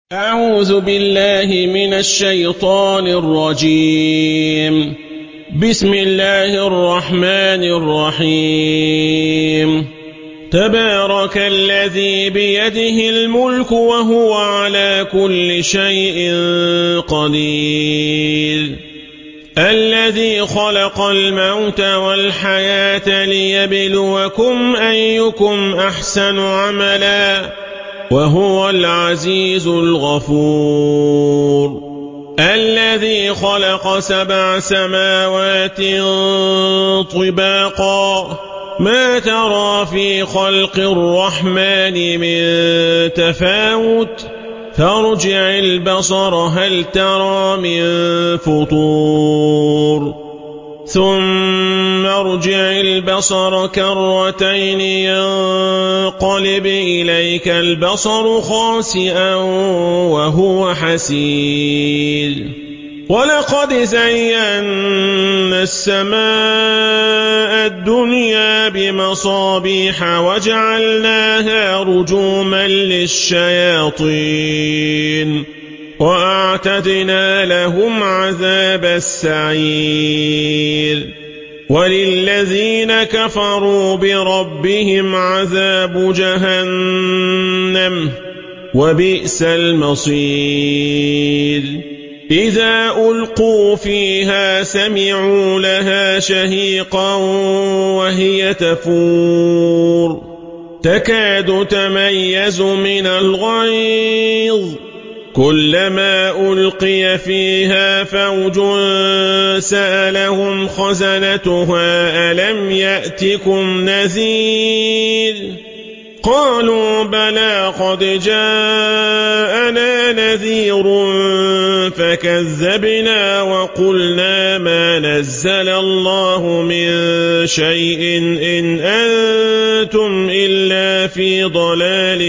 أعوذ بالله من الشيطان الرجيم. بسم الله الرحمن الرحيم. تبارك الذي بيده الملك وهو على كل شيء قدير. الذي خلق الموت والحياة ليبلوكم أيكم أحسن عملا وهو العزيز الغفور. الذي خلق 7 سماوات طباقا ما ترى في خلق الرحمن من تفاوت فارجع البصر هل ترى من فطور ثم ارجع البصر كرتين ينقلب إليك البصر خاسئا وهو حسير. ولقد زينا السماء الدنيا بمصابيح وجعلناها رجوما للشياطين وأعتدنا لهم عذاب السعير. وللذين كفروا بربهم عذاب جهنم وبئس المصير. إذا ألقوا فيها سمعوا لها شهيقا وهي تفور تكاد تميز من الغيظ كلما ألقي فيها فوج سألهم خزنتها ألم يأتكم نذير قالوا بلى قد جاءنا نذير فكذبنا وقلنا ما نزل الله من شيء إن أنتم إلا في ضلال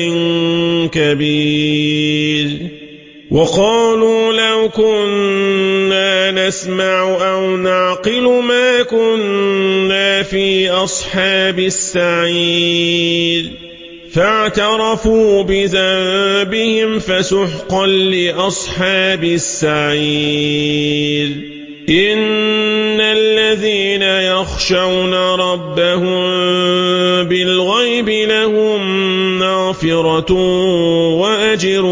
كبير. وقالوا لو كنا نسمع أو نعقل ما كنا في أصحاب السعير فاعترفوا بذنبهم فسحقا لأصحاب السعير. إن الذين يخشون ربهم بالغيب لهم مغفرة وأجر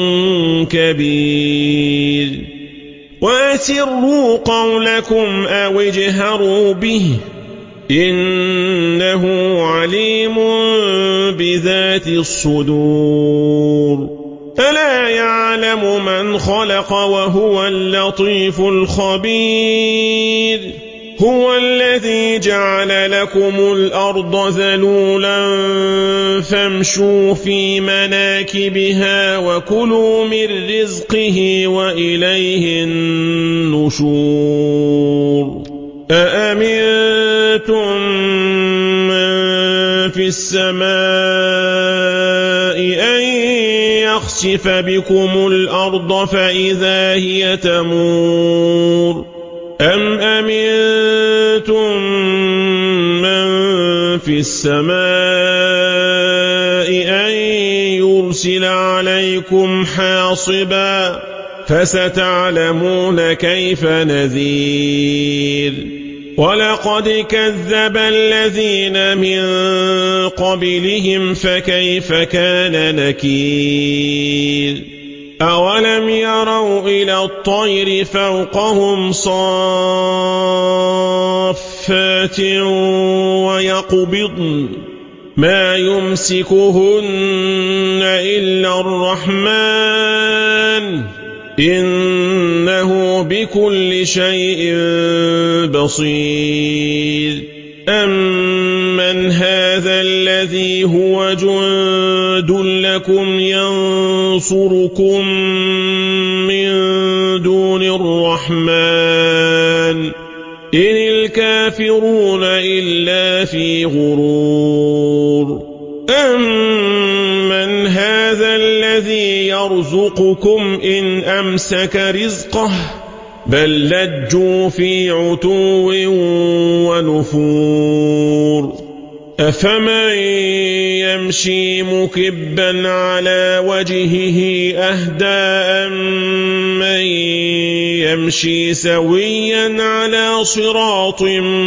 كبير. وأسروا قولكم أو اجهروا به إنه عليم بذات الصدور. ألا يعلم من خلق وهو اللطيف الخبير. هو الذي جعل لكم الأرض ذلولا فامشوا في مناكبها وكلوا من رزقه وإليه النشور. أأمنتم من في السماء أن يخسف بكم الأرض فإذا هي تمور أم أمنتم من في السماء أن يرسل عليكم حاصبا فستعلمون كيف نذير. ولقد كذب الذين من قبلهم فكيف كان نكير. أولم يروا إلى الطير فوقهم صافات ويقبضن ما يمسكهن إلا الرحمن إنه بكل شيء بصير. أمن هذا الذي هو جند لكم ينصركم من دون الرحمن إن الكافرون إلا في غرور. أمن هذا الذي يرزقكم إن أمسك رزقه بل لجوا في عتو ونفور. أفمن يمشي مكبا على وجهه أهدى أمن يمشي سويا على صراط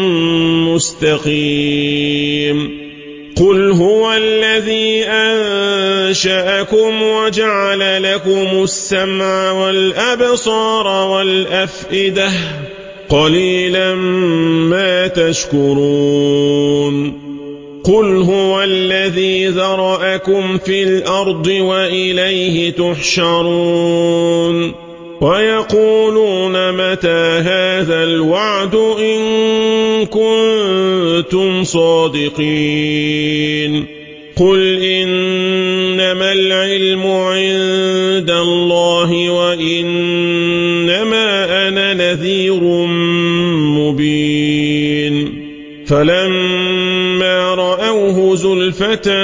مستقيم قل هو الذي أنشأكم وجعل لكم السمع والأبصار والأفئدة قليلا ما تشكرون قل هو الذي ذرأكم في الأرض وإليه تحشرون ويقولون متى هذا الوعد إن كنتم صادقين قل إنما العلم عند الله وإنما أنا نذير مبين فلما رأوه زلفة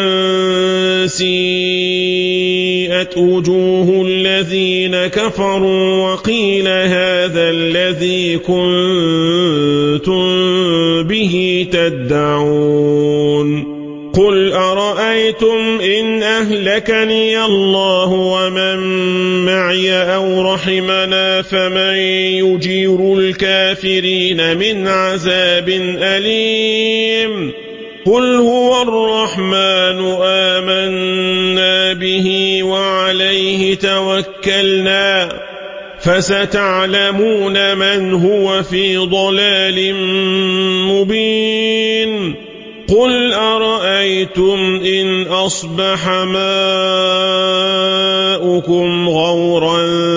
سيئت وجوه الذين كفروا وقيل هذا الذي كنتم به تدعون قل أرأيتم إن أهلكني الله ومن معي أو رحمنا فمن يجير الكافرين من عذاب أليم قل هو الرحمن آمنا به وعليه توكلنا فستعلمون من هو في ضلال مبين قل أرأيتم إن أصبح ماؤكم غورا